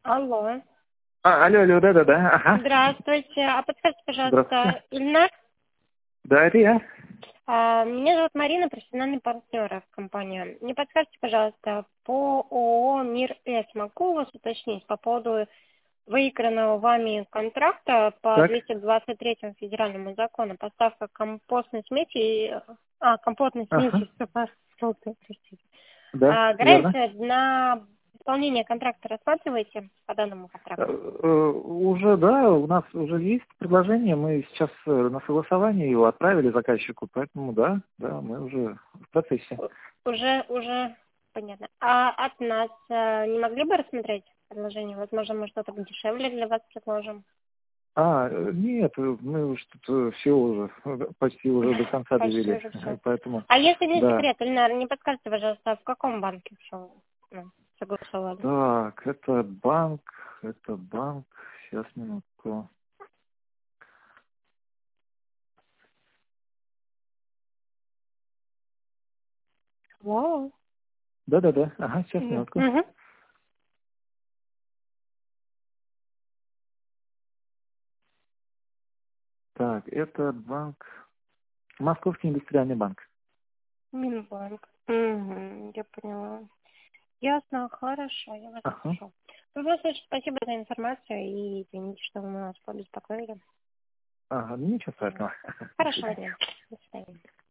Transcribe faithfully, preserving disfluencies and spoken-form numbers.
Алло. А, алло, алло, да-да-да, ага. Здравствуйте. А подскажите, Здравствуйте. пожалуйста, Ильнар? Да, это я. А, Меня зовут Марина, профессиональный партнер в компании. Не подскажите, пожалуйста, по ООО «Мир С» могу у вас уточнить по поводу выигранного вами контракта по Так. двести двадцать третьему федеральному закону поставка компостной смеси, и- а, компотной Ага. смеси, супер, простите. Да, А, верно. гарантия на исполнение контракта рассматриваете по данному Э, контракту? э, Уже, да, у нас уже есть предложение, мы сейчас э, на согласование его отправили заказчику, поэтому да, да, мы уже в процессе. У- Уже, уже понятно. А от нас э, не могли бы рассмотреть предложение? Возможно, мы что-то дешевле для вас предложим. А, э, нет, э, мы уж тут все уже, э, почти уже до конца Почти довели, уже все. поэтому, А если не да. секрет, Ильнар, не подскажите, пожалуйста, в каком банке все ну, согласовали? Так, это банк, это банк, сейчас минутку. Вау. Да-да-да, ага, сейчас Мгм. минутку. Мгм. Так, это банк, Московский индустриальный банк. Минбанк. Мгм, я поняла. Ясно, хорошо, я вас Ага. слышу. В любом случае, спасибо за информацию и извините, что мы вас побеспокоили. Ага, ничего М. страшного. До Хорошего свидания. дня. До свидания.